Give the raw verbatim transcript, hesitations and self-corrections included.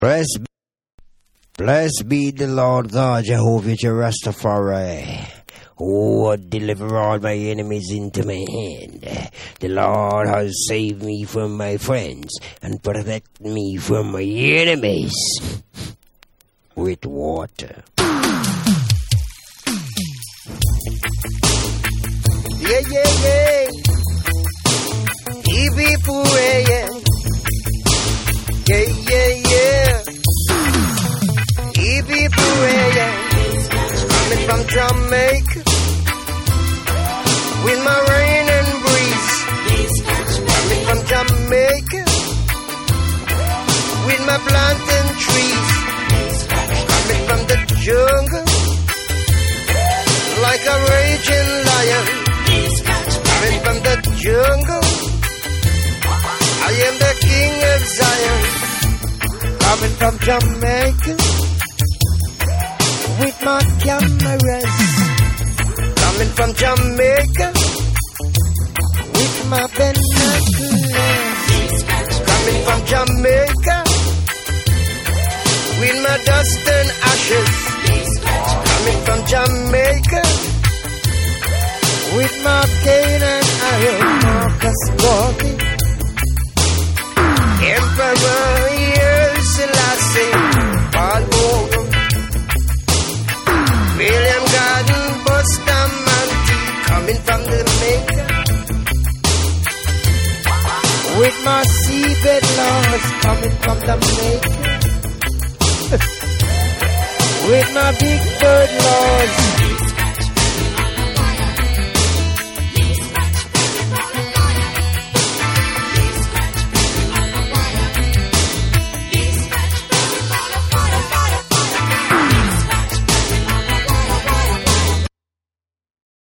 Blessed, blessed be the Lord God, Jehovah Rastafari, who would deliver all my enemies into my hand. The Lord has saved me from my friends and protect me from my enemies with water. Yeah, yeah, yeah. He be praying. Yeah, yeah, yeah. He be praying. Coming from Jamaica with my rain and breeze. Coming from Jamaica with my plantain trees. Coming from the jungle like a raging lion. Coming from the jungle, I am the king of Zion. Coming from Jamaica with my cameras. Coming from Jamaica with my binoculars. Coming from Jamaica with my dust and ashes. Coming from Jamaica with my cane and iron, Marcus Garvey, Emperor Haile Selassie, Paul Hogan, William Garden, Bustamante, coming from Jamaica, with my seabed laws, coming from Jamaica, with my big bird laws.